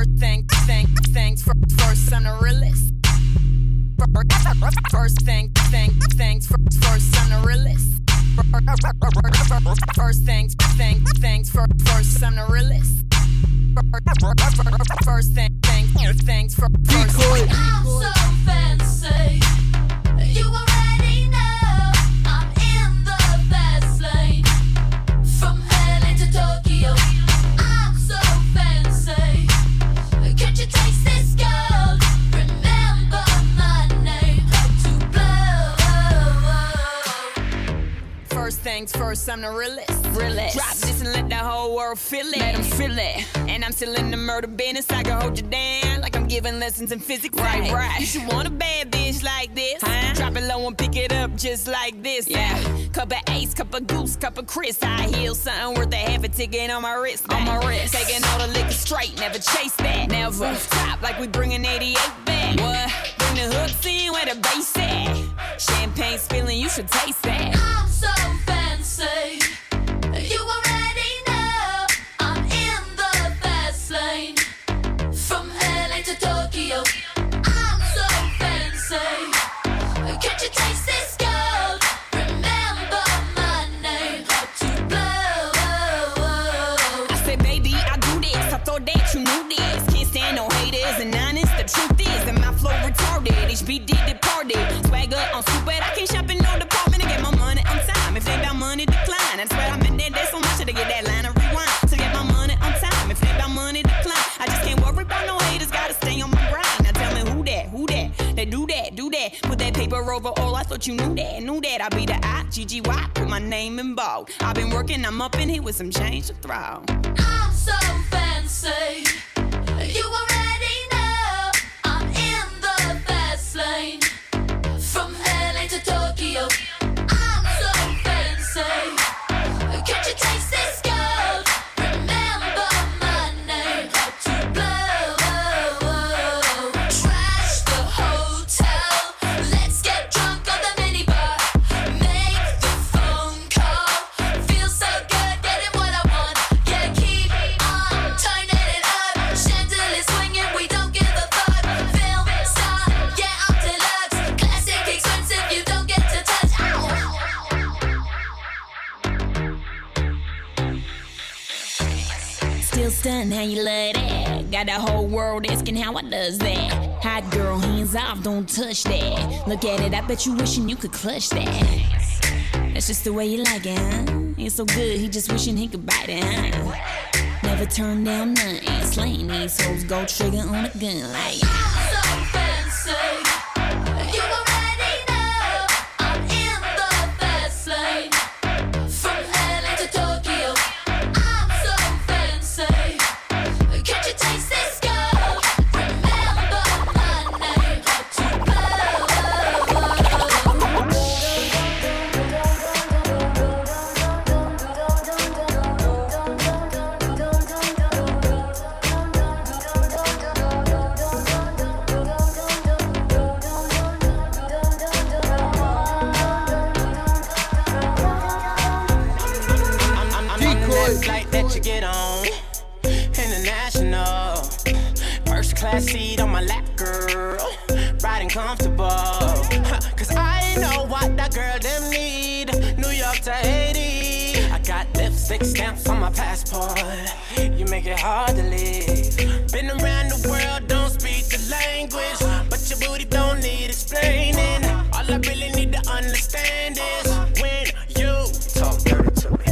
First, I'm the realest. First things first, I'm the realest. First things first, I'm the realest. First things first. I'm so fancy. You already know I'm in the fast lane. From LA to Tokyo, I'm so fancy. Can't you taste this gold? Remember my name, how to blow. First things first, I'm the realest. Drop this and let the whole world feel it. Let them feel it. And I'm still in the murder business. I can hold you down like I'm giving lessons in physics. Right. You should want a bad bitch like this. Drop it low and pick it up just like this. Yeah. Cup of Ace, cup of Goose, cup of Chris. I heal something worth a half a ticket on my wrist. Taking all the liquor straight, never chase that. Never stop like we bringing 88 back. What? Bring the hooks in where the bass at. Champagne spilling, you should taste that. I'm so fancy. You already know I'm in the fast lane. From LA to Tokyo, I'm so fancy. Can't you taste this gold? Remember my name, how to blow. I said, baby, I do this. I thought that you knew this. Can't stand no haters and honest. The truth is that my flow retarded. HB did departed. Swagger on stupid. I can't shop in no department to get my money on time. If they about money, decline. That's why I'm in there. There's so much to get that line of rewind. To get my money on time. If they about money, decline. I just can't worry about no haters. Gotta stay on my grind. Now tell me who that? They do that. Put that paper over all. I thought you knew that. I be the I-G-G-Y. Put my name in bold. I've been working. I'm up in here with some change to throw. I'm so fancy. You already know I'm in the fast lane. From LA to Tokyo, I'm so fancy. Can't you taste this gold? Remember my name, how to blow. Trash the hotel. Let's get drunk on the minibar. Make the phone call. Feel so good, getting what I want. Yeah, keep on turning it up. Chandelier swinging, we don't give a fuck. Film star, yeah, I'm deluxe. Classic expensive, you don't get to touch. Still stunned how you love that. Got the whole world asking how I does that. Hot girl, hands off, don't touch that. Look at it, I bet you wishing you could clutch that. That's just the way you like it, huh? It's so good, he just wishing he could bite it, huh? Never turn down nothing. Slaying these hoes, go trigger on a gun like. I'm so fancy. You already know I'm in the fast lane. From LA to Tokyo, I'm so fancy. Can't you taste this gold? Remember my name, how to Flight that you get on, international. First class seat on my lap, girl. Riding comfortable. Cause I know what that girl them need. New York to Haiti. I got lipstick stamps on my passport. You make it hard to leave. Been around the world, don't speak the language. But your booty don't need explaining. All I really need to understand is when you talk dirty to me.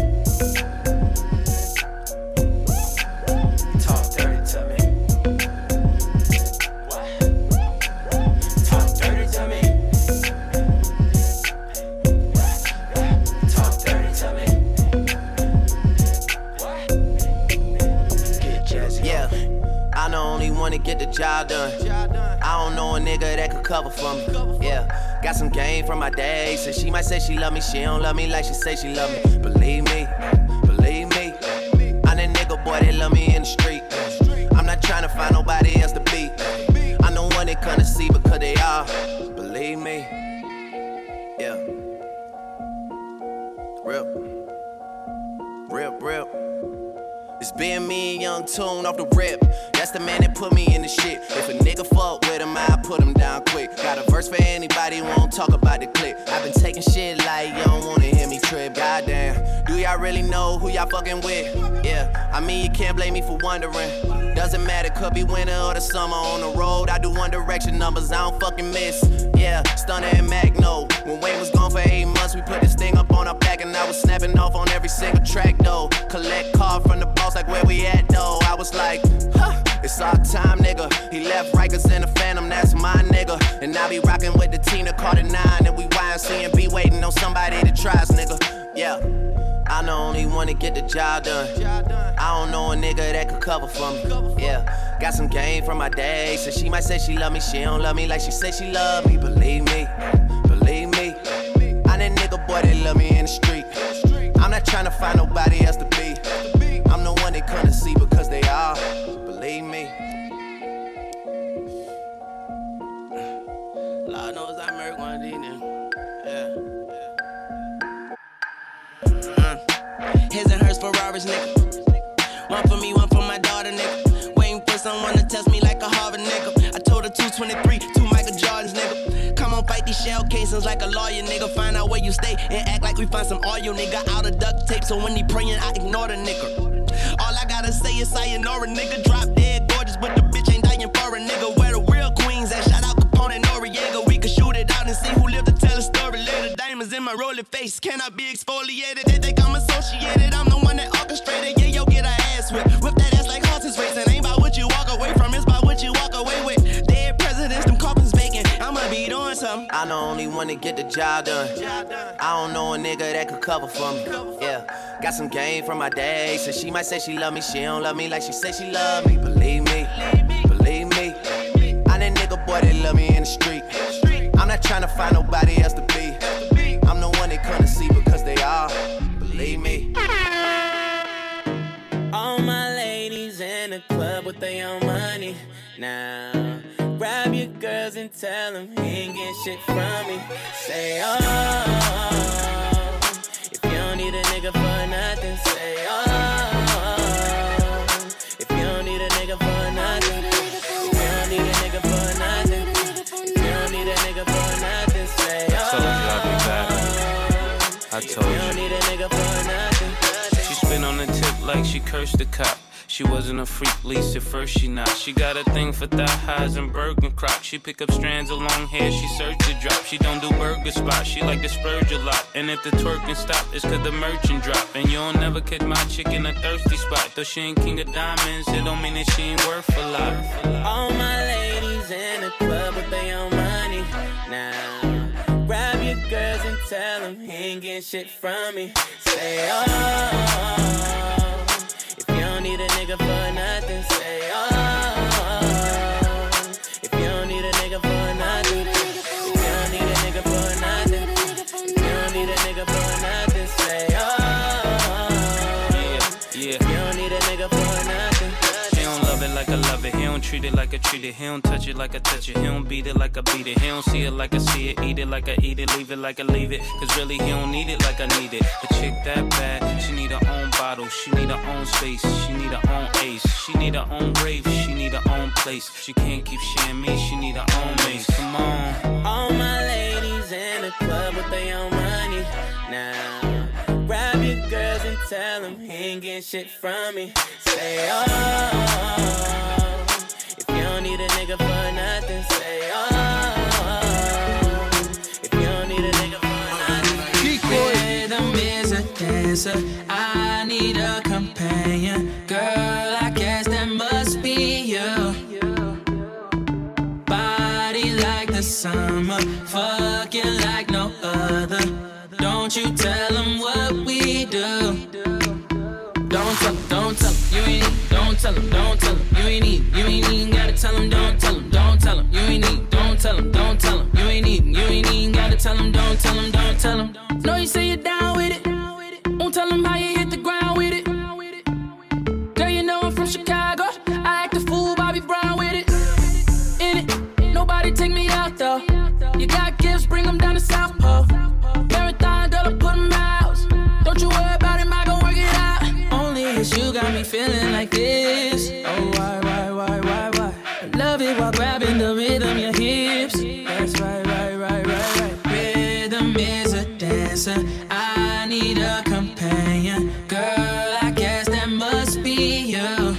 To get the job done. I don't know a nigga that could cover for me. Yeah, got some game from my day. So she might say she love me, she don't love me like she say she love me. Believe me, I'm the nigga boy that love me in the street. I'm not trying to find nobody else to be. I'm the one they couldn't see because they are. Believe me, yeah. Real. It's been me and Young Tune off the rip. That's the man that put me in the shit. If a nigga fuck with him, I put him down quick. Got a verse for anybody who won't talk about the clip. I've been taking shit like you don't wanna hear me trip. Goddamn, do y'all really know who y'all fucking with? Yeah, I mean you can't blame me for wondering. Doesn't matter, could be winter or the summer. On the road, I do One Direction numbers, I don't fucking miss. Yeah, Stunner and Magno. When Wayne was gone for 8 months, we put this thing up on our back, and I was snapping off on every single track though. Collect card from the boss, like where we at though. I was like, huh, it's our time, nigga. He left Rikers in the Phantom, that's my nigga. And I be rocking with the Tina Carter 9, and we YNC and be waiting on somebody to try us, nigga. Yeah. I'm the only one to get the job done. I don't know a nigga that could cover for me. Yeah, got some game from my day. So she might say she love me, she don't love me like she said she love me. Believe me, believe me. I'm that nigga boy that love me in the street. I'm not trying to find nobody else to be. I'm the one they couldn't see because they are. Believe me. Lord knows I murdered one of these niggas. His and hers Ferraris, nigga. One for me, one for my daughter, nigga. Waiting for someone to test me like a Harvard, nigga. I told her 223, 2 Michael Jordans, nigga. Come on, fight these shell casings like a lawyer, nigga. Find out where you stay and act like we find some oil, nigga. Out of duct tape, so when he praying, I ignore the nigga. All I gotta say is sayonara, nigga. Drop dead gorgeous, but the bitch ain't dying for a nigga. Where the real queens at? Shout out Capone and Noriega. We could shoot it out and see who lived to tell a story later. Diamonds in my rolling face cannot be exfoliated. They think I'm associated. I'm the one that orchestrated. Yeah, yo, get her ass whipped. Whip that ass like horses racing. Ain't about what you walk away from, it's about what you walk away with. Dead presidents, them coffins vacant. I'ma be doing something. I'm the only one to get the job done. I don't know a nigga that could cover for me. Yeah, got some game from my day. So she might say she love me, she don't love me like she said she love me. Believe me, believe me. I'm that nigga boy that love me in the street. I'm not trying to find nobody else to be. I'm the one they couldn't see because they are. Believe me. All my ladies in the club with their own money. Now, grab your girls and tell them he ain't getting shit from me. Say, oh, if you don't need a nigga for nothing, say, oh, if you don't need a nigga for nothing, if you don't need a nigga for nothing, if you don't need a nigga for nothing, say, oh, I told you I'd be back. I told you. If you don't need a nigga for nothing. She spin on the tip like she cursed the cop. She wasn't a freak, least at first she not. She got a thing for thigh highs and Bergen crop. She pick up strands of long hair, she search to drop. She don't do burger spots, she like to splurge a lot. And if the twerking stop, it's cause the merchant drop. And you'll never catch my chick in a thirsty spot. Though she ain't king of diamonds, it don't mean that she ain't worth a lot. All my ladies in the club with their own money. Now, grab your girls and tell them he ain't getting shit from me. Say, oh, if you don't need a nigga for nothing, say, oh, if you don't need a nigga for nothing, if you don't need a nigga for nothing, if you don't need a nigga for nothing, say, oh, Yeah. if you don't need a nigga for nothing. She don't love it like I love it. He don't treat it like I treat it. He don't touch it like I touch it. He don't beat it like I beat it. He don't see it like I see it. Eat it like I eat it. Leave it like I leave it. Cause really he don't need it like I need it. A chick that bad, she need her own bottle. She need her own space. She need her own ace. She need her own rave. She need her own place. She can't keep sharing me. She need her own mace. Come on. All my ladies in the club with their own money. Now, grab your girls and tell them he ain't getting shit from me. Say, oh, if you don't need a nigga for nothing, say, oh, if you don't need a nigga for nothing. Rhythm is a dancer, I need a companion. Girl, I guess that must be you. Body like the summer, fucking like no other. Don't you tell them what we do. Don't tell them, you ain't need. Don't tell them, you ain't need. You ain't even gotta tell them, don't tell them, you ain't need. Don't tell them, you ain't even gotta tell them, don't tell them. No, you say you're down with it. Won't tell them how you hit the ground with it. Girl, you know I'm from Chicago. I act a fool, Bobby Brown with it. In it, nobody take me out though. You got gifts, bring them down to South Pole. Marathon, girl, I put them out. Don't you worry about it, I gon' work it out. Only it's you got me feeling a dancer. I need a companion. Girl, I guess that must be you.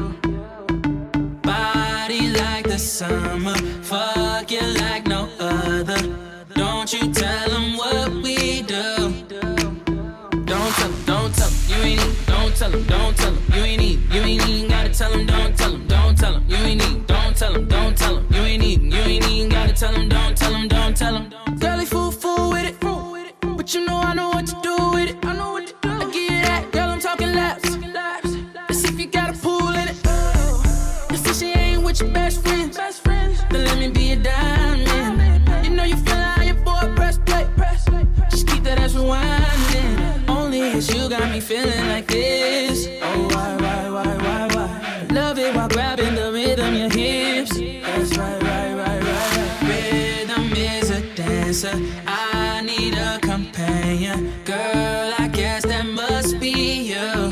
Body like the summer, fuck you like no other. Don't you tell them what we do. Don't tell them, don't tell them, you ain't need. Don't tell them, don't tell them, you ain't need. You ain't even gotta tell them, don't tell them, don't tell them, you ain't need. Don't tell them, don't tell them, you ain't even. You ain't even gotta tell them, don't tell them, don't tell them. Girl, he fool with it, but you know I know what to do with it. I know what to do. I give you that, girl, I'm talking laps. Let's see if you got a pool in it. Let's see she ain't with your best friends. Then let me be a diamond. You know you feel how your boy press play. Just keep that ass rewinding. Only it's you got me feeling like this. Oh, why? Love it while grabbing the rhythm, your hips. That's right. Rhythm is a dancer. I need a companion. Girl, I guess that must be you.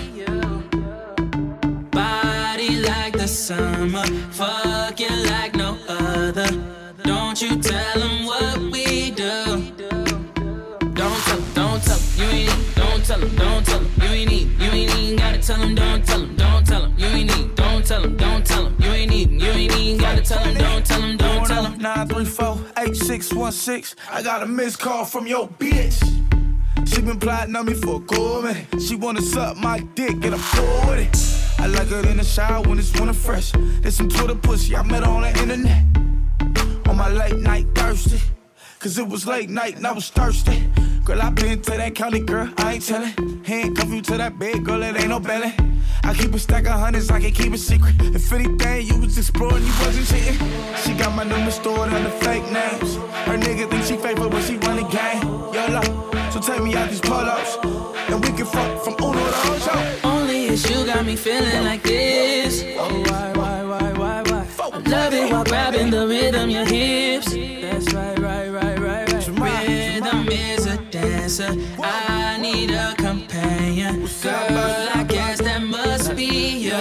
Body like the summer, fuck you like no other. Don't you tell them what we do. Don't tell them, don't tell them, you ain't need. Don't tell them, don't tell them, you ain't need. You ain't even gotta tell them, don't tell them, don't tell them, you ain't need. Don't tell them, don't tell them, you ain't need. You ain't even gotta tell them, don't tell them, don't tell them. 934-8616. I got a missed call from your bitch. She been plotting on me for a cool minute. She wanna suck my dick and I'm cool with it. I like her in the shower when it's winter fresh. There's some Twitter pussy I met her on the internet. On my late night thirsty. Cause it was late night and I was thirsty. Girl, I been to that county, girl, I ain't tellin'. Handcuff you to that bed, girl, it ain't no belly. I keep a stack of hundreds, I can keep it secret. If anything, you was exploring, you wasn't cheating. She got my number stored under fake names. Her nigga think she faithful, but she run the game. YOLO, so take me out these polos. And we can fuck from Uno to Ocho. Only it's you got me feeling like this. Oh, why? I love it while grabbing the rhythm, your hips. That's right. Rhythm is a dancer. I need a companion. Girl, I guess that must be you.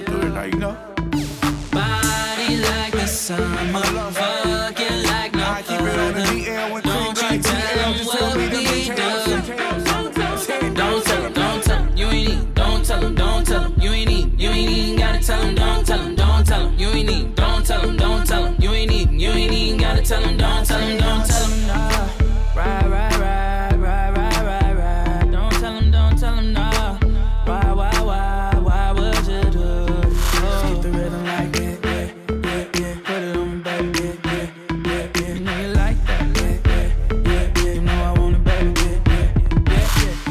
Body like the summer, fuck you like no other. Don't you tell them what we do. Don't tell them, don't tell them, you ain't need. Don't tell them, don't tell them, you ain't need. You ain't even gotta tell them, don't tell them, don't tell them, you ain't need. Don't tell them, don't tell them, you ain't need. You ain't even gotta tell them, don't tell them, don't tell them. Right. Don't tell them, no. Why would you do it? Keep the rhythm like that, yeah. Put it on me, baby, yeah. You know you like that, yeah. You know I want it, baby, yeah.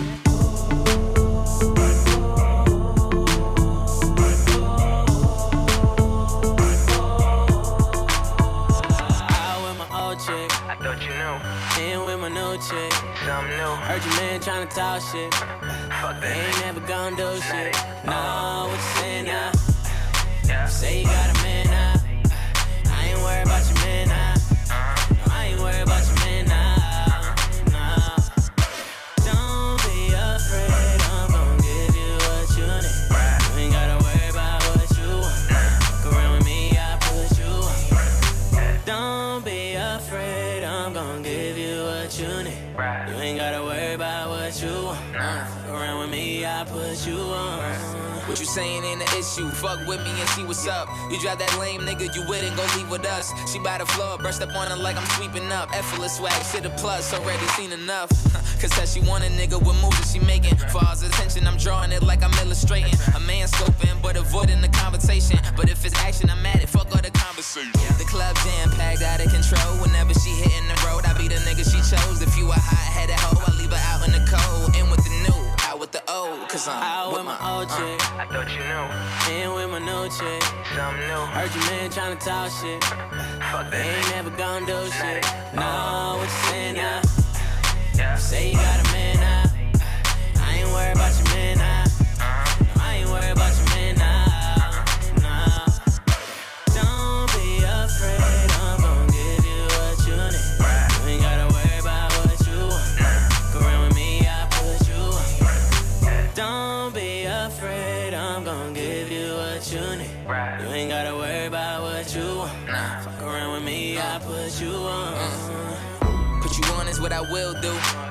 Out with my old chick, I thought you knew. in with my new chick. Something new. Heard your man tryna talk shit. Fuck They ain't never gon' do shit. No, what you saying now? Yeah. Say you got a man now. I ain't worried about your man now. No, I ain't worried about your man now. No. Don't be afraid, I'm gon' give you what you need. You ain't gotta worry about what you want. Fuck around with me, I put you on. Don't be afraid, I'm gon' give you what you need. You ain't gotta worry about what you want. Fuck around with me, I put you on. What you saying ain't the issue. Fuck with me and see what's up. You drive that lame nigga, you with it, go leave with us. She by the floor, brushed up on her like I'm sweeping up. Effortless swag, shit a plus, already seen enough. Cause said she want a nigga with moves that she making. For all attention, I'm drawing it like I'm illustrating. A man scoping, but avoiding the conversation. But if it's action, I'm at it, fuck all the conversation. The club jam packed out of control. Whenever she hitting the road, I be the nigga she chose. If you a hot-headed hoe, I leave her out in the cold. In with the new, out with the old. Cause I'm out with my old chick. I thought you knew. In with my new chick. Something new. Heard your man tryna talk shit. Fuck They that. ain't never gon' do shit. No, what you saying now? Yeah. Say you got a man now. I ain't worried about your man now. No, I ain't worried about your man now. No. Don't be afraid, I'm gon' give you what you need. You ain't gotta worry about what you want. Go around with me, I put you on. Don't be afraid, I'm gon' give you what you need. You ain't gotta worry about what you want. Fuck around with me, I put you on. Put you on is what I will do. I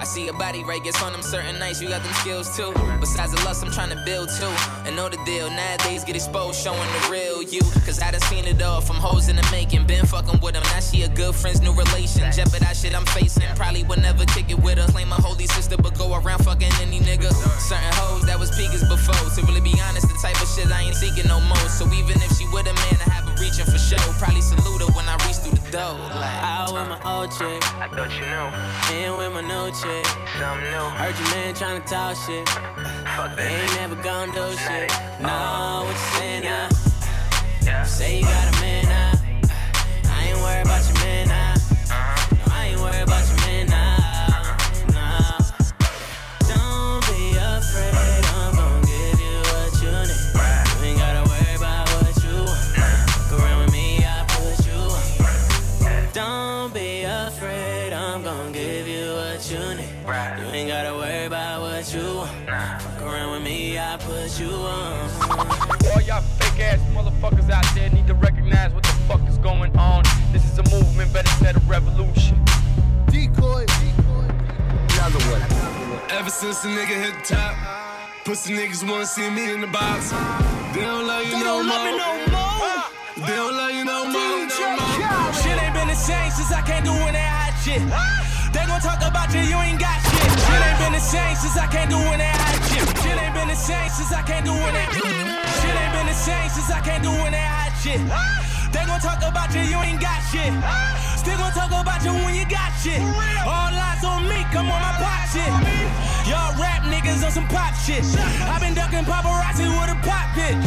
see your body right, gets on them certain nights, you got them skills too. Besides the lust I'm trying to build too. And know the deal, nowadays get exposed, showing the real you. Cause I done seen it all, from hoes in the making. Been fucking with them, now she a good friend's new relation. Jeopardize shit I'm facing, probably would never kick it with her. Claim my holy sister, but go around fucking any nigga. Certain hoes that was peakers before. To really be honest, the type of shit I ain't seeking no more. So even if she with a man, I have her reaching for show. Probably salute her when I reach through the door. Like, out with my old chick, I thought you knew. in with my new chick. Something new. Heard your man tryna talk shit. Fuck They ain't never gon' do shit. No, what you saying now? Yeah. Say you got a man now. I ain't worried about your man now. No, I ain't worried about your man now. No. Don't be afraid, I'm gon' give you what you need. You ain't gotta worry about what you want. Fuck around with me, I put you on. Don't be afraid, I'm gon' give you what you need. You ain't gotta worry about what you want. Fuck around with me, I put you on. All y'all fake ass motherfuckers out there need to recognize what the fuck is going on. This is a movement, better said a revolution. Decoy. Another one. Ever since the nigga hit the top, pussy niggas wanna see me in the box. They don't love you no more. They don't love you no more. Shit ain't been the same since I can't do any hot shit. They gon' talk about you, you ain't got shit. Shit ain't been the same since I can't do any hot shit. Shit ain't been the same since I can't do any. Shit ain't been the same since I can't do any hot shit. They gon' talk about you, you ain't got shit. Still gon' talk about you when you got shit. All eyes on me, come on my pop shit. Y'all rap niggas on some pop shit. I been ducking paparazzi with a pop bitch.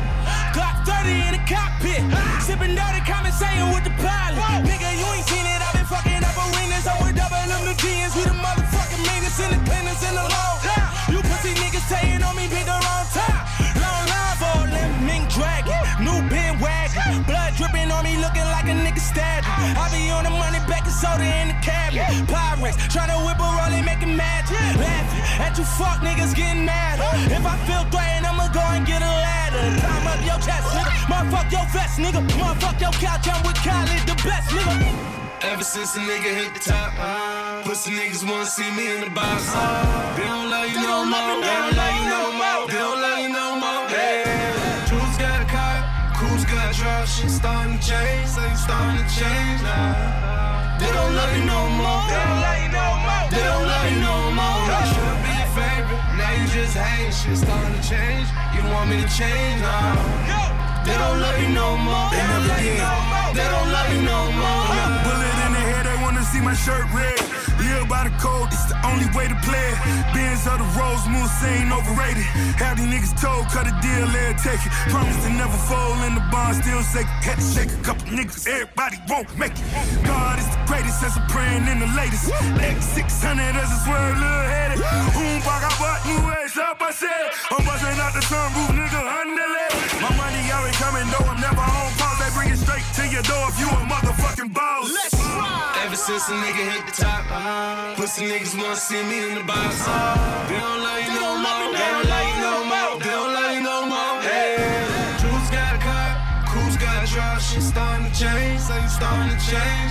Glock 30 in the cockpit. Sippin' dirty, conversating with the pilot. Nigga, you ain't seen it, I been fucking up arenas. I'm with double them the G's. We the motherfucking meanest in the cleanest in the low. You pussy niggas saying on me, pick the wrong time. Long line for a mink dragon. New bin wagon. Blood dripping on me, looking like a nigga stabbed. I be on the money, baking soda in the cabinet. Pyrex, tryna whip a roll and make it magic. Laughing at you fuck niggas getting mad. If I feel threatened, I'ma go and get a ladder. Climb up your chest, nigga. Motherfuck your vest, nigga. Motherfuck your couch, I'm with Khaled, the best, nigga. Ever since the nigga hit the top, pussy niggas wanna see me in the box. They don't love you no more. They don't love you no more. They don't love you no more. Jules got a car, Cool's got a drop. Shit starting to change, so you starting to change now. They don't love you no more. They don't love you no more. They don't love you no more. Should be your favorite, now you just hate. Shit starting to change. You want me to change now? They don't love you no more. They never did. They don't love you no more. Bullet in the head, they wanna see my shirt red. Live by the code, it's the only way to play it. Benz of the Rose Moon ain't overrated. Have these niggas told, cut a deal, let it take it. Promise to never fold in the bond, still shake it. Had to shake a couple niggas, everybody won't make it. God is the greatest, as I'm praying in the latest. X600 as a swerve, little headed. Boombox, I bought new ass up, I said. I'm busting out the sunroof, nigga, underlay. My money already coming, though I'm never on pause. They bring it straight to your door if you a motherfucking boss. Let's ride. Ever since the nigga hit the top, pussy niggas wanna see me in the box. They don't love you no more. They don't love you no more. They don't love you no more. Jules got a car, Cool's got a drop. Shit starting to change, so you starting to change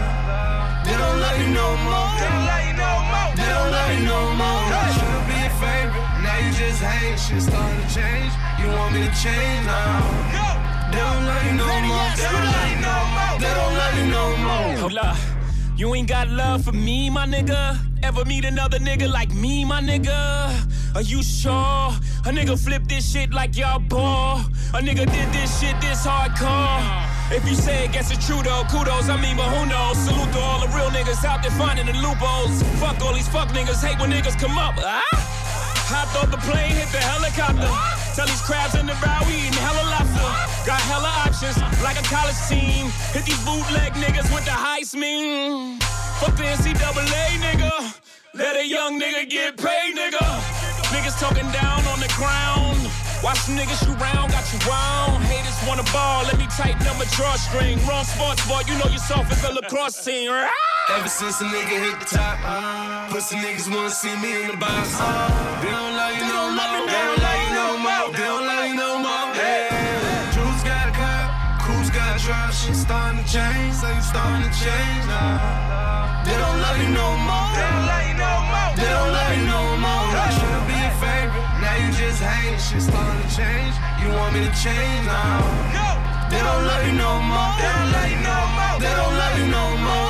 now. They don't love you no more. They don't love you no more. They don't love you no more. Should be your favorite, now you just hate. Shit starting to change. You want me to change now? They don't love you no more. They don't love you no more. They don't love you no more. Hold up. You ain't got love for me, my nigga. Ever meet another nigga like me, my nigga? Are you sure? A nigga flip this shit like y'all ball. A nigga did this shit this hardcore. If you say it, guess it's true though. Kudos, I mean, but who knows? Salute to all the real niggas out there finding the loopholes. Fuck all these fuck niggas, hate when niggas come up. Hopped off the plane, hit the helicopter. Tell these crabs in the bow, we eating hella lobster. Got hella options, like a college team. Hit these bootleg niggas with the heist mean. Fuck the NCAA, nigga. Let a young nigga get paid, nigga. Niggas talking down on the crown. Watch some niggas shoot round, got you wound. Haters wanna ball, let me tighten up my drawstring. Wrong sports boy, you know you're soft as a lacrosse team. Ever since a nigga hit the top, pussy niggas wanna see me in the box. They don't love you no more. They don't love you no more. They don't love you no more. Jules got a car, Cool's got a drop. Shit starting to change, so you starting to change now. They don't love you no more. They don't love you no more. change, shit starting to change. You want me to change now? They don't love you no more. They don't love you no more. They don't love you no more.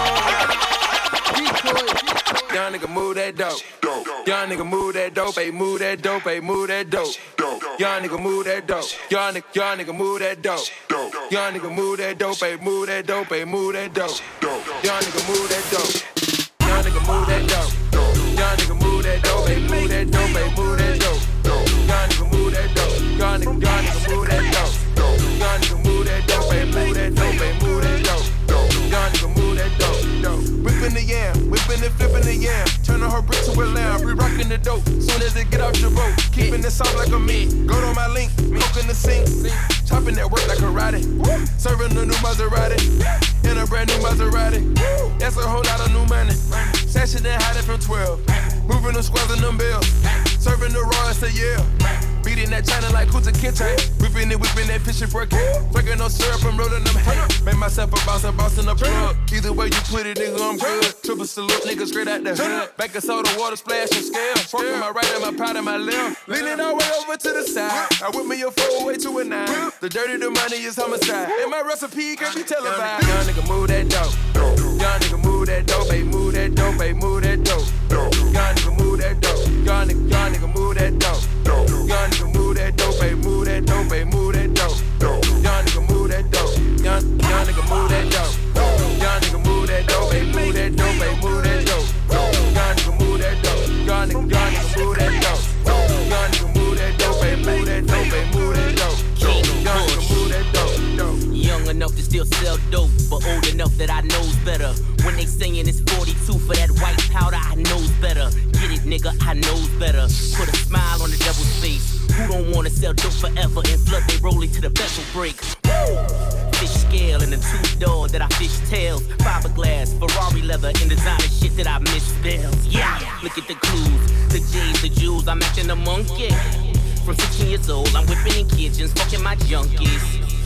Young nigga move that dope. Young nigga move that dope. Hey, move that dope. Hey, move that dope. Young nigga move that dope. Young nigga move that dope. Young nigga move that dope. Hey, move that dope. Hey, move that dope. Young nigga move that dope. Young nigga move that dope. Young nigga move that dope. Hey, move that dope. Hey, move that dope. Young nigga move that dope. Young nigga move that dope. Young nigga move that dope. Hey, move that dope. Hey, move that dope. Young nigga move that dope. Whipping the yam, whipping and flipping the yam. Turning her brick to a lamb, re-rocking the dope. Soon as it get off your boat, keeping it soft like a meat. Go to my link, cook in the sink. Chopping that work like karate. Serving a new Maserati, in a brand new Maserati. That's a whole lot of new money. Sashing and hiding from 12. Moving them squares and them bills. Serving the raw, it's a yeah. Beating that China like Kuta Kinte. Whipping that fishing for a kid. Drinking no syrup, I'm rolling them hay. Make myself a boss in the plug. Either way you put it, nigga, I'm good. Triple salute, nigga, straight out the hood. Back of soda, water, splash, and scale. Smoking my right and my powder, my left. Leaning all the way over to the side. I whip me a 4-way to a 9. The dirty, the money is homicide. And my recipe can't be televised. Young nigga move that dope. Young nigga move that dope. Hey, move that dope. Hey, move that dope. Young nigga move that dope. Young nigga move that dope. Young nigga move that dope. Hey, move that dope. Hey, move that dope. Young nigga move that dope. Young nigga move that dope. Young nigga move that dope. Hey, move that dope. Hey, move that dope. Young nigga move that dope. Young nigga move that dope. Young nigga move that dope. Hey, move that dope. Hey, move that dope. Young nigga move that dope. Young enough to still sell dope, but old enough that I knows better. When they saying it's 42 for that white powder, I knows better. Get it, nigga, I knows better. Put a smile on the devil's face. Who don't wanna sell dope forever and flood they rolling to the vessel break? Woo! Fish scale and a 2-door that I fish tails. Fiberglass, Ferrari leather, and designer shit that I misspells. Yeah, look at the clues, the J's, the jewels, I'm acting a monkey. From 16 years old, I'm whipping in kitchens, fucking my junkies.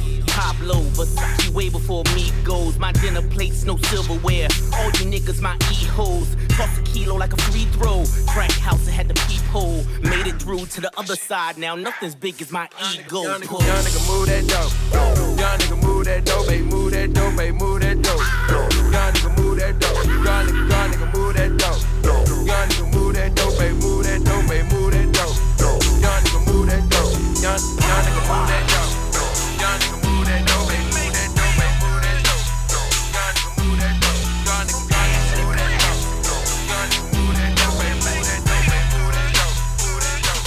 Pablo, Versace way before me goes. My dinner plates, no silverware. All you niggas, my e-hoes. Toss a kilo like a free throw. Crack house, I had the peephole. Made it through to the other side. Now nothing's big as my ego. Young nigga move that dope. Young nigga move that dope. Hey, move that dope. Hey, move that dope. Young nigga move that dope. Young nigga move that dope. Young nigga move that dope. Hey, move that dope. Hey, move that dope. Young nigga move that dope. Young nigga move that dope. Young nigga move that dope. Hey, move that dope. Hey, move that dope. Young nigga move that dope. Young nigga move that dope. Young nigga move that dope. Hey, move that dope. Hey, move that dope. Move that dope.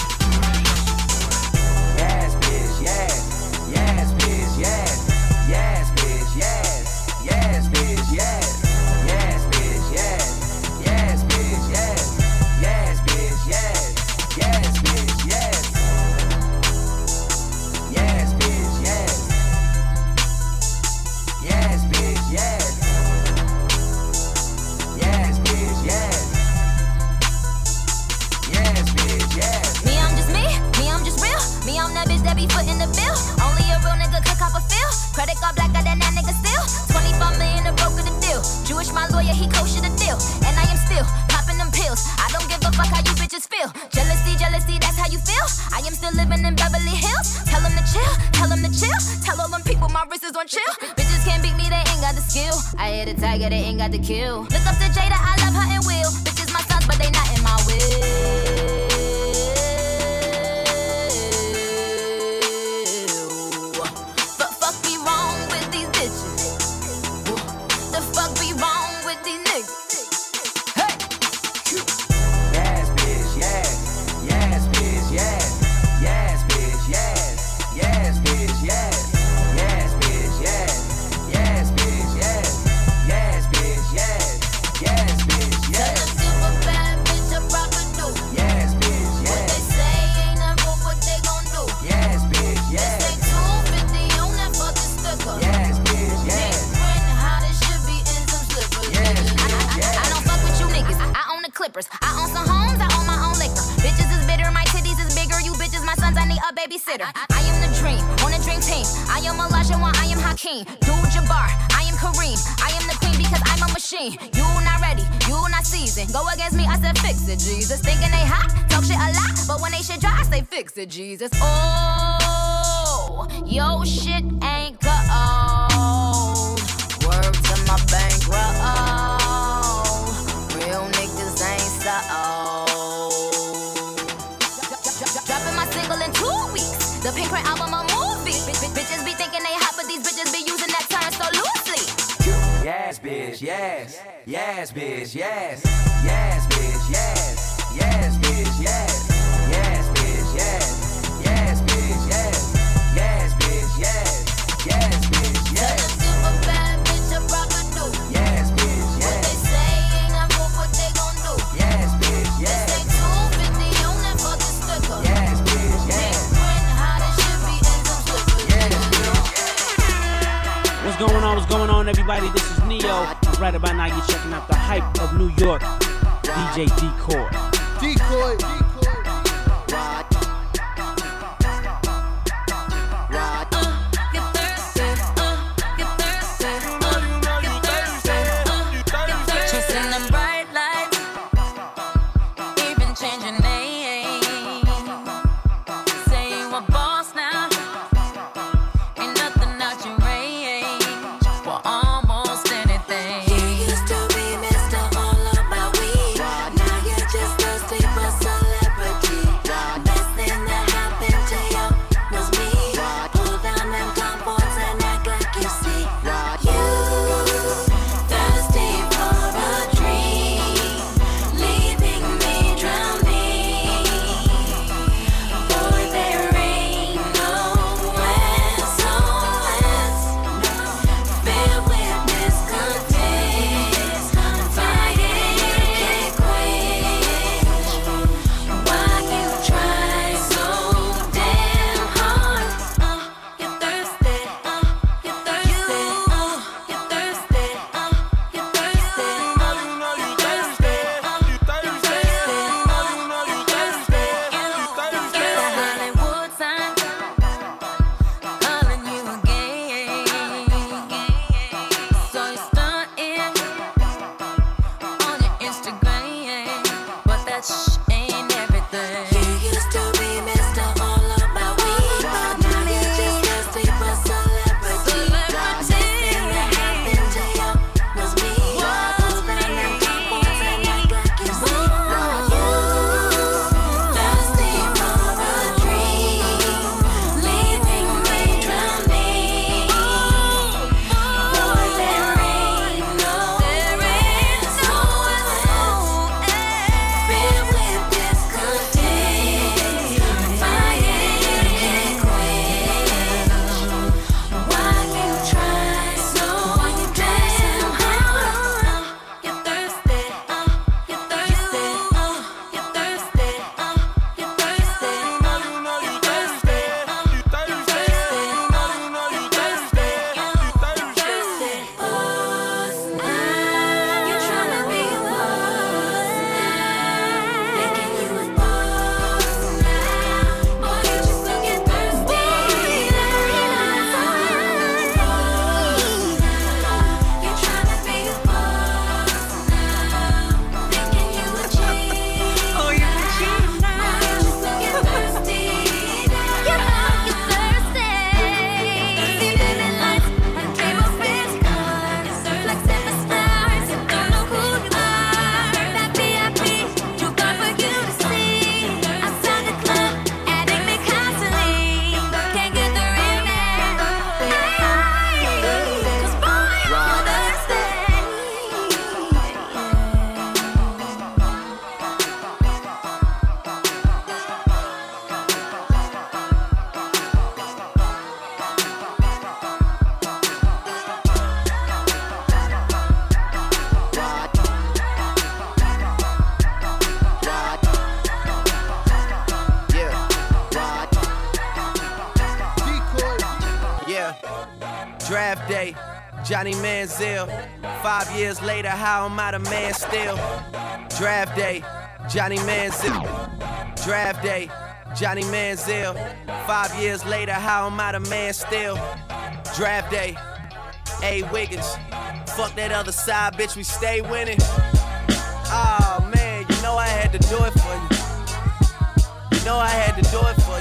Yes, bitch, yes. Yes, bitch, yes. Yes, bitch, yes. Yes, bitch, yes. Yes, bitch, yes. Yes, bitch, yes. Yes, bitch, yes. Yes, bitch, yes. Yes, bitch, yes. Yes, bitch, yes. Yes, bitch, yes. Yes, bitch, yes. Me, I'm just me. Me, I'm just real. Me, I'm that bitch that be footing the bill. Only a real nigga could cop a feel. Credit card blacker than that nigga still. 25 million to broker the deal. Jewish, my lawyer, he kosher the deal. And I am still popping them pills. I don't give a fuck how you bitches feel. Jealousy, that's how you feel. I am still living in Beverly Hills. Tell them to chill, tell them to chill. Tell all them people my wrist is on chill. Bitches can't beat me, they ain't got the skill. I hit a tiger, they ain't got the kill. Look up to Jada, I love her and Will. Bitches my sons, but they not in my will. Fuck be wrong with these bitches. The fuck be wrong with these niggas. Hey! Yes, bitch, yes. Yes, bitch, yes. Yes, bitch, yes. Yes, bitch, yes. Yes, bitch, yes. Yes, bitch, yes. Yes, bitch, yes. Yes, bitch, yes. Tell a super bad bitch I proper do. Yes, bitch, yes. What they say ain't never what they gon' do. Yes, bitch, yes. They say 250 on that fucking sticker. Yes, bitch, yes. Friend, how this should be in some slippers. Yes, bitch, yes. I don't fuck with you niggas. I own the Clippers. I own some homes. I own my own liquor. Bitches is bitter. My titties is bigger. You bitches, my sons. I need a babysitter. I am the dream on a dream team. I am Elijah while I am Hakeem. Dude Jabbar. I am Kareem. I am the queen because I'm a machine. You not ready, you not seasoned. Go against me, I said fix it, Jesus. Thinking they hot, talk shit a lot, but when they shit dry, I say fix it, Jesus. Oh, yo shit ain't gold. Word to my bankroll. Real niggas ain't so. Dropping my single in 2 weeks. The Pink Print album a movie. Bitches be thinking they hot, but these bitches be using that term so loosely. Yes, bitch, yes. Yes, bitch, yes. Yes, bitch, yes. Yes, bitch, yes. Yes, bitch, yes. Yes, bitch, yes. Yes, bitch, yes. Yes, bitch, yes. Super bad bitch, I rock a do. Yes, bitch, yes. What they say ain't got what they gon' do. Yes, bitch, yes. They say 250 on that fucking sticker. Yes, bitch, yes. What's going on, everybody? This is Neo. Right about now, you're checking out the hype of New York, DJ Decoy. Decoy. Chasing them bright lights, even changing names. Say you a boss now, ain't nothing out your range for almost anything. You used to be Mr. All About Weed, now you're just thirsty for celebrity. Best thing that happened to you was me. Pull down them comforts and act like you see. You thirsty for a dream, leaving me drowning. Boy, there ain't nowhere so less. Filled with discontent, fighting can't quit. Why you try so damn hard? You're thirsty, you're thirsty, you're thirsty, you're thirsty, The Hollywood sign calling you again. So you stuntin' on your Instagram, but that ain't everything. You used to be Mr. All About Weed, but now you're just thirsty for celebrity. Best thing that happened to you was me. Pull down them comforts and act like you see. You thirsty for a dream, leaving me drowning. Boy, there ain't nowhere so filled with discontent, fighting can't quit. Why you try so damn hard? You're thirsty, you're thirsty, you're thirsty, you're thirsty, Boss now, you're tryna be a boss now. Thinking you was boss now. Boy, you just looking thirsty. You're tryna be a boss now. Thinking you a cheat. Oh, you a cheat now. Boy, you just looking thirsty. You know you're thirsty. See living life and dream of rich cars. Flexing the stars, you don't know who you are. That VIP, too far for you to see. Outside the club, adding me constantly. Can't get the ring man. Cause boy, I'm thirsty. Yeah. Draft day, Johnny Manziel. 5 years later, how am I the man still? Draft day, Johnny Manziel. Draft day, Johnny Manziel. 5 years later, how am I the man still? Draft day, A. Wiggins. Fuck that other side, bitch, we stay winning. Oh man, you know I had to do it for you. You know I had to do it for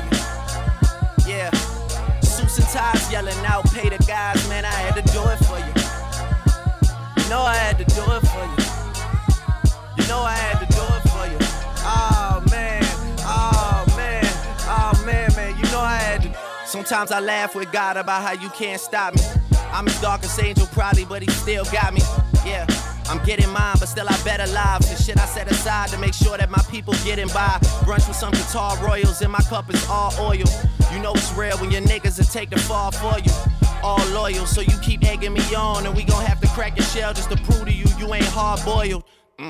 you. Yeah. Suits and ties yelling out, pay the guys, man, I had to do it for you. You know I had to do it for you. You know I had to do it for you. Oh man, oh man, oh man, man, you know I had to. Sometimes I laugh with God about how you can't stop me. I'm his darkest angel probably, but he still got me. Yeah, I'm getting mine, but still I better live. The shit I set aside to make sure that my people getting by. Brunch with some guitar royals, and my cup is all oil. You know it's real when your niggas will take the fall for you. All loyal, so you keep egging me on, and we gon' have to crack your shell just to prove to you you ain't hard-boiled.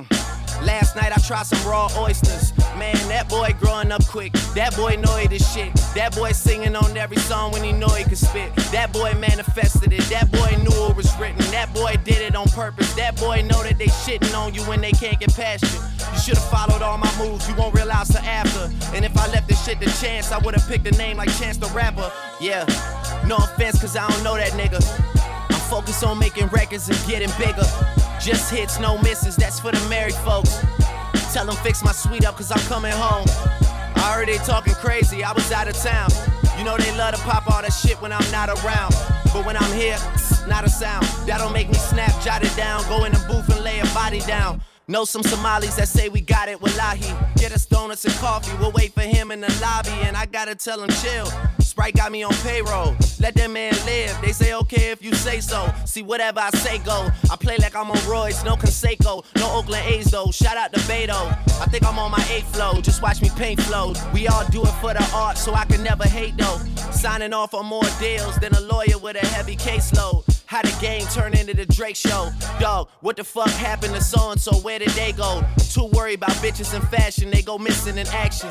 Last night I tried some raw oysters. Man, that boy growing up quick. That boy know he this shit. That boy singing on every song when he know he could spit. That boy manifested it. That boy knew it was written. That boy did it on purpose. That boy know that they shitting on you when they can't get past you. You should've followed all my moves. You won't realize till after. And if I left this shit to chance, I would've picked a name like Chance the Rapper. Yeah, no offense, cause I don't know that nigga. I'm focused on making records and getting bigger. Just hits, no misses, that's for the married folks. Tell them fix my suite up, cause I'm coming home. I heard they talking crazy, I was out of town. You know they love to pop all that shit when I'm not around. But when I'm here, not a sound. That'll make me snap, jot it down. Go in the booth and lay a body down. Know some Somalis that say we got it, wallahi. Get us donuts and coffee, we'll wait for him in the lobby. And I gotta tell him chill, Sprite got me on payroll. Let that man live, they say okay if you say so. See whatever I say go, I play like I'm on roids. No Conseco, no Oakland A's though. Shout out to Beto, I think I'm on my 8th flow. Just watch me paint flow. We all do it for the art, so I can never hate though. Signing off on more deals than a lawyer with a heavy caseload. How the game turned into the Drake show. Dog, what the fuck happened to so-and-so? Where did they go? Too worried about bitches and fashion, they go missing in action.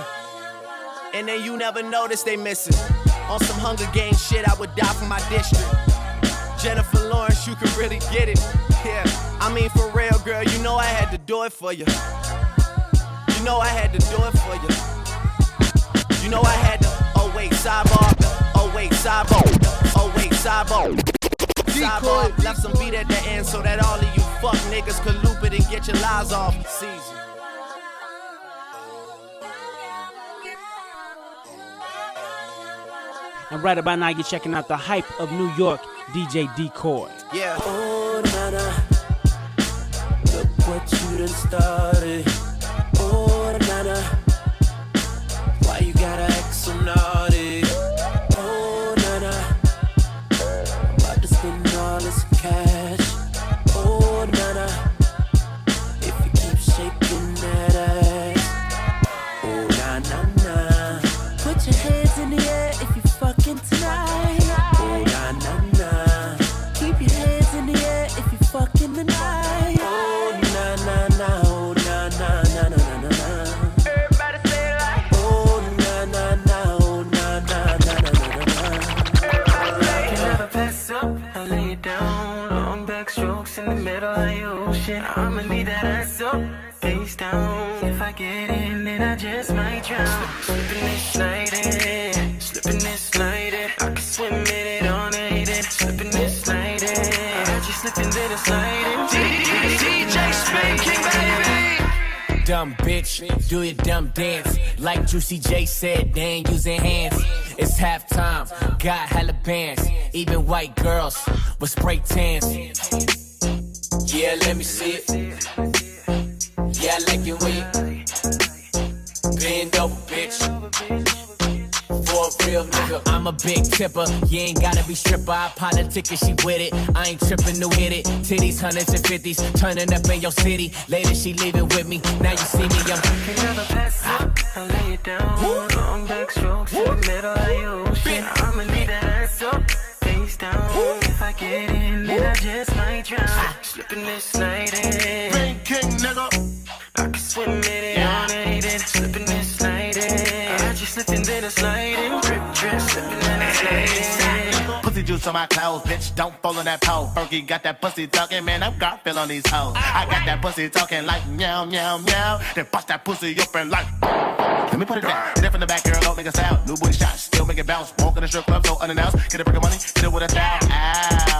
And then you never notice they missing. On some Hunger Games shit, I would die for my district. Jennifer Lawrence, you can really get it. Yeah, I mean for real, girl, you know I had to do it for you. You know I had to do it for you. You know I had to, oh wait, sidebar. Oh wait, sidebar. Oh wait, sidebar. Sidebar, left some beat at the end so that all of you fuck niggas could loop it and get your lies off. Season. And right about now, you're checking out the hype of New York, DJ Decoy. Yeah. Oh, nana, look what you done started. Oh, nana, why you gotta act so naughty? Oh, nana, I'm about to spend all this cash. Oh, nana, if you keep shaking that ass. Oh, na, put your hands in the air if you fucking tonight. Oh, na, keep your hands in the air if you fucking tonight. Oh, na, oh, na. Everybody say it like. Oh, na, oh, na. Everybody say it. Can never pass up, I lay it down. Long back strokes in the middle of the ocean. I'ma leave that ass up, face down. If I get in, then I just might drown. Slipping this sliding, slipping this sliding. I can swim in it all night. Slipping this sliding, I just slipping then it's sliding. DJ Spanking, baby. Dumb bitch, do your dumb dance. Like Juicy J said, they ain't using hands. It's halftime, got hella bands. Even white girls with spray tans. Yeah, let me see it. Yeah, I like it when you bend over, bitch. For a real nigga, I'm a big tipper. You ain't gotta be stripper. I politic and she with it. I ain't tripping to hit it. Titties, hundreds and fifties, turning up in your city. Later she leaving with me. Now you see me, I'm. Can never pass up, I lay it down. Long back strokes in the middle of the ocean. I'ma leave that ass up, face down. If I get in, then I just might drown. Slipping this night in. Rain King, nigga. I can swim in it all night and slipping this night in. I just slipping then it's sliding. Drip, drip, slipping then it's sliding. Pussy juice on my clothes, bitch, don't fall in that pole. Fergie got that pussy talking, man, I'm Garfield on these hoes. I got that pussy talking like meow, meow, meow. Then bust that pussy open like. Let me put it down. Hit it from the back, girl, don't make a sound. New booty shot, still make it bounce. Walk in the strip club, so unannounced. Get a brick of money, hit it with a thou. Ow.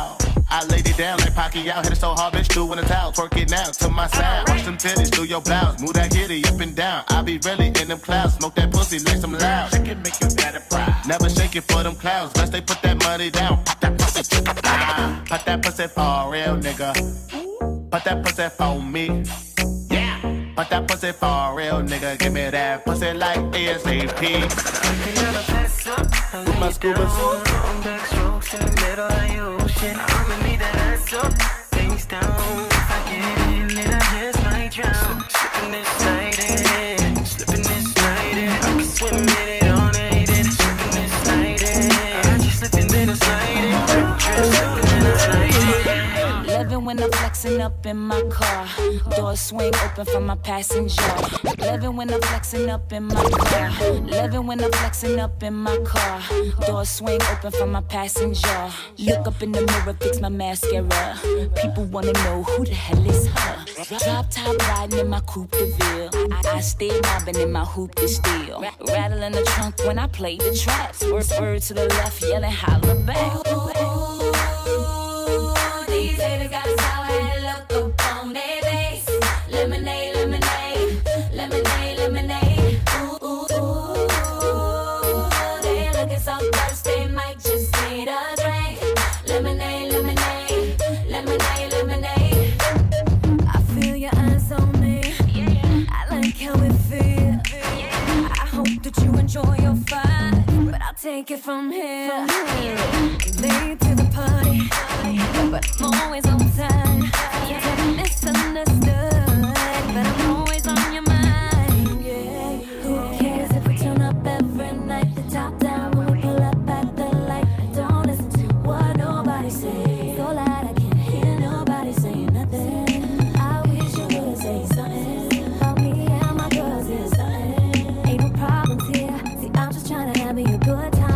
I laid it down like Pacquiao, hit it so hard, bitch, threw in the towel. Twerk it now to my sound. Watch them titties through your blouse. Move that kitty up and down. I be really in them clouds. Smoke that pussy like some loud. Shake it, make you better proud. Never shake it for them clouds. Unless they put that money down. Pop that pussy, pop that pussy for a real nigga. Put that pussy for me. Yeah. Put that pussy for a real nigga. Give me that pussy like ASAP. With my scuba suit. Backstrokes in the middle of your ocean. I'ma need that ass up, face down. If I get in, then I just might drown. Slipping this night in, slipping this night in. I be swimming it all night in. Slipping this night in, I just slipping in this night in. Slipping in this night in. Living when I'm flexing up in my car. Doors swing open for my passenger. Living when I'm flexing up in my car. Living when I'm flexing up in my car. Doors swing open for my passenger. Look up in the mirror, fix my mascara. People wanna know who the hell is her. Drop top riding in my coupe de ville. I stay mobbing in my hoop to steal. Rattle in the trunk when I play the traps. Word to the left, yelling holla back. These haters got a sour head look up on their face. Lemonade, lemonade, lemonade, lemonade. Ooh, ooh, ooh. They looking so thirsty, might just need a drink. Lemonade, lemonade, lemonade, lemonade. I feel your eyes on me. I like how it feels. I hope that you enjoy your fight, but I'll take it from here. Late to the party, but I'm always on time. You're misunderstood, but I'm always on your mind. Yeah. Who cares if we turn up every night? The top down when we pull up at the light. Don't listen to what nobody says. So loud I can't hear nobody saying nothing. I wish you would say something about me and my girls here. Something. Ain't no problems here. See, I'm just trying to have me a good time.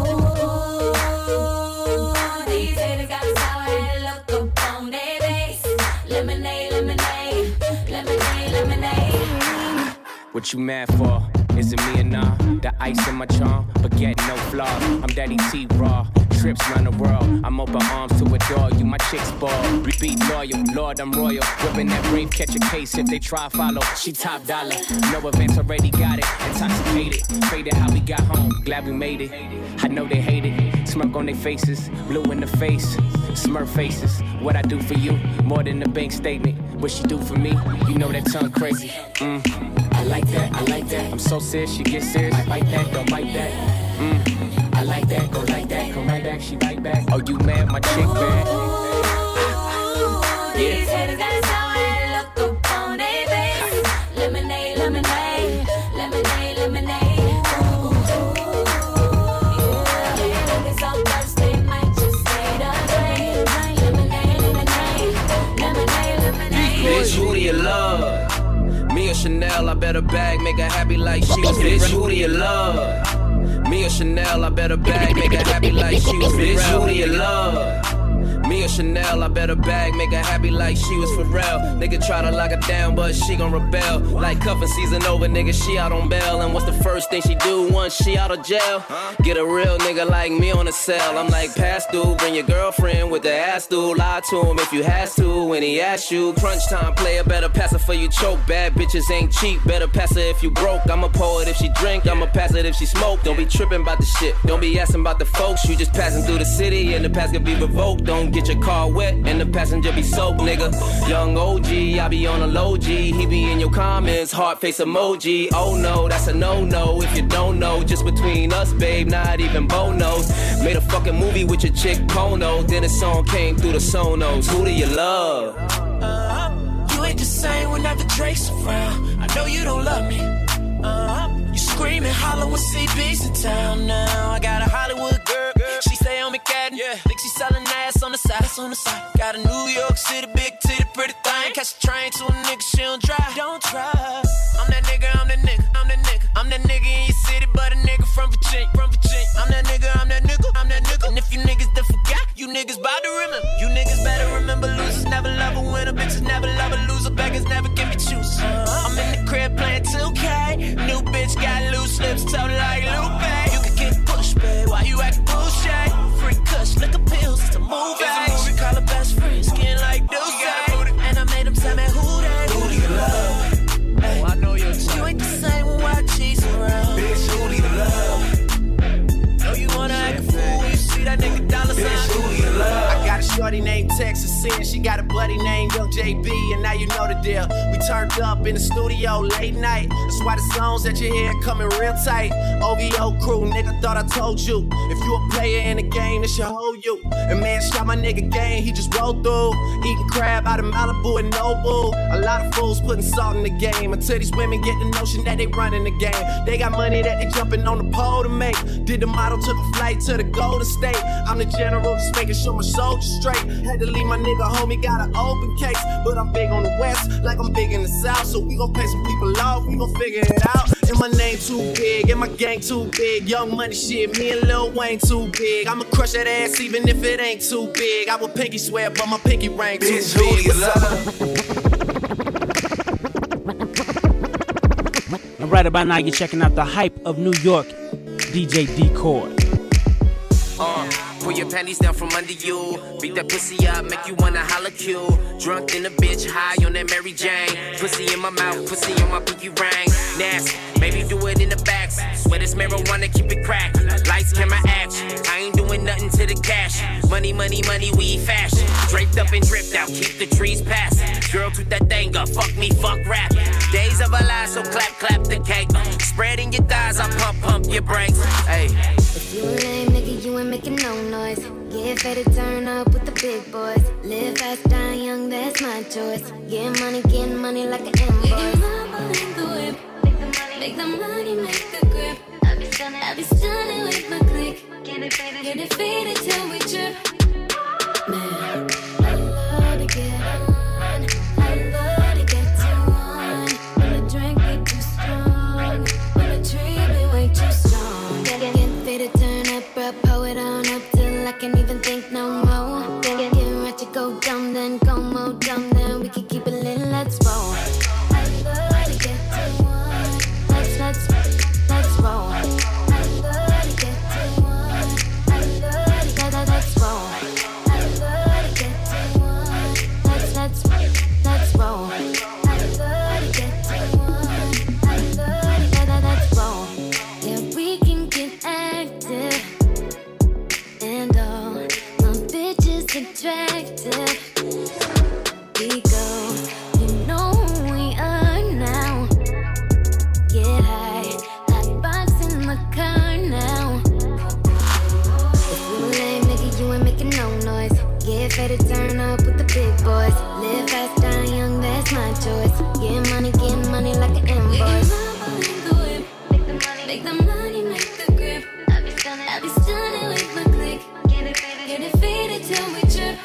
These haters got a sour head look up on their face. Lemonade, lemonade, lemonade, lemonade. What you mad for? Is it me or nah? The ice in my charm, but get no flaw. I'm Daddy T raw. Trips around the world. I'm open arms to adore you. My chick's ball. Be loyal. Lord, I'm royal. Whipping that brave, catch a case if they try follow. She top dollar. No events already got it. Intoxicated. Faded how we got home. Glad we made it. I know they hate it. Smirk on their faces. Blue in the face. Smurf faces. What I do for you. More than a bank statement. What she do for me. You know that tongue crazy. I like that. I like that. I'm so serious. She gets serious. I bite that. Don't bite that. I like that, go like that, come right back, she right back. Oh, you mad, my chick bad. These haters got a sour head look up on their face. Lemonade, lemonade, lemonade, lemonade. Ooh, yeah. They looking so thirsty, might just need a drink. Lemonade, lemonade, lemonade, lemonade. Bitch, who do you love? Me or Chanel, I bet a bag, make her happy like she was. Bitch, who do you love? Me or Chanel, I bet a bag, make her happy like she was. Bitch, who do you love? Me or Chanel, I bet a bag, make her happy like she was for real. Nigga try to lock her down, but she gon' rebel. Like cuffin' season over, nigga, she out on bail. And what's the first thing she do once she out of jail? Get a real nigga like me on the cell. I'm like, pass through, bring your girlfriend with the ass through. Lie to him if you has to when he asks you. Crunch time, player, better pass her for you choke. Bad bitches ain't cheap, better pass her if you broke. I'm a poet if she drink, I'ma pass it if she smoke. Don't be trippin' about the shit, don't be asking about the folks. You just passing through the city and the pass can be revoked. Don't get your car wet and the passenger be soaked, nigga. Young OG, I be on a low G. He be in your comments, heart face emoji. Oh no, that's a no-no if you don't know. Just between us, babe, not even Bo knows. Made a fucking movie with your chick, Pono. Then a song came through the Sonos. Who do you love? You ain't the same whenever Drake's around. I know you don't love me. You screaming, holler when CB's in town now. I got a Hollywood girl, she stay on me cattin'. Think she sellin' ass on the side, Got a New York City, big titty, pretty thing. Catch a train to a nigga, she don't drive. Don't try. I'm that nigga, I'm that nigga, I'm that nigga. I'm that nigga in your city, but a nigga from Virginia, I'm that nigga, I'm that nigga, I'm that nigga. And if you niggas done forgot, you niggas bout to remember. You niggas better remember, losers never love a winner, bitches never love a loser, beggars never give me choose. I'm in the crib playing 2K, new bitch got loose lips, told like Lupe. You can get pushed, babe, why you acting bullshit? Free kush, liquor pills, it's a movie. It's a movie, call it sin. She got a buddy named Young JB, and now you know the deal. We turned up in the studio late night. That's why the songs that you hear coming real tight. OVO crew, nigga, thought I told you. If you a player in the game, this should hold you. And man shot my nigga game, he just rolled through. Eating crab out of Malibu and Noble. A lot of fools putting salt in the game. Until these women get the notion that they running the game. They got money that they jumping on the pole to make. Did the model, took a flight to the Golden State. I'm the general, just making sure my soldiers straight. Had to leave my nigga homie, got an open case. But I'm big on the west, like I'm big in the south. So we gon' pay some people off, we gon' figure it out. And my name too big, and my gang too big. Young money shit, me and Lil Wayne too big. I'ma crush that ass even if it ain't too big. I would pinky swear, but my pinky ring too big. And right about now, you're checking out the hype of New York, DJ D-Cord. Pull your panties down from under you. Beat that pussy up, make you wanna holla cue. Drunk in a bitch, high on that Mary Jane. Pussy in my mouth, pussy on my pinky ring. Nasty, maybe do it in the back. Swear this marijuana, keep it cracked. Lights, camera, action. I ain't doing nothing to the cash. Money, money, money, we fashion. Draped up and dripped out, keep the trees passing. Girl, toot that thing up, fuck me, fuck rap. Days of a lie, so clap, clap the cake. Spreading your thighs, I pump your brakes. Hey. If you a lame nigga, you ain't making no noise. Get ready to turn up with the big boys. Live fast, die young, that's my choice. Getting money like an invoice. Make the whip, make the money, make the grip. I be stunning with my click. Get it faded till we trip. Man, I love to get on. I love to get too on. When the drink be too strong, when the tree be way too strong. Get faded, turn up, bro, pull it on up till I can't even think no more. Get right to go dumb, then go more dumb, then we can keep it lit, let's roll. I love to get too on. Let's roll. I love to get too on. I love to let's roll. I love to get too on. Let's roll. I love to get too on. I love to let's roll. Yeah, we can get active, and all my bitches attractive. We go, you know who we are now. Get high, hot box in my car now. If you a lame nigga, you ain't making no noise. Get ready to turn up with the big boys. Live fast, die young, that's my choice. Getting money like an invoice. Make the money, make the grip. I be stunning with my click. Get it faded till we trip.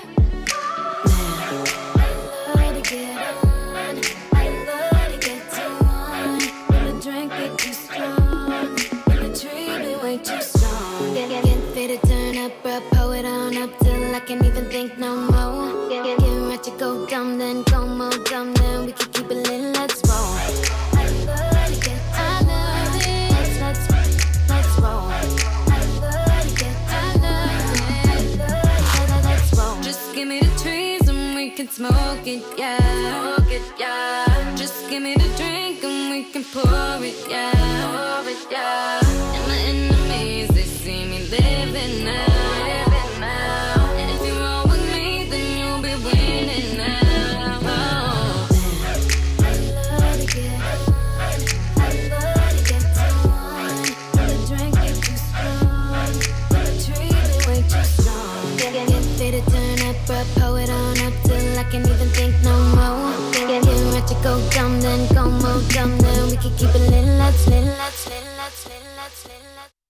Man, I love to get on. I love to get too on. When the drink get too strong, when the tree be way too strong. Get faded, turn up, bro, pull it on up till I can't even think no more. Get right to go dumb, then go more dumb, then we can keep it lit, let's roll. I love to get, I love it. Let's roll. I love to get, I love it. Let's roll. Just give me the trees and we can smoke it, yeah. Smoke it, yeah. Just give me the drink and we can pour it, yeah. Pour it, yeah. And my enemies, they see me living now. And if you roll with me, then you'll be winning now. Oh. I love to get on. I love to get too on. When the drink get too strong, when the tree be way too strong. Get faded, turn up, bro, pull it on up till I can't even think no more. Get right to go dumb, then go more dumb, then we can keep it lit, let's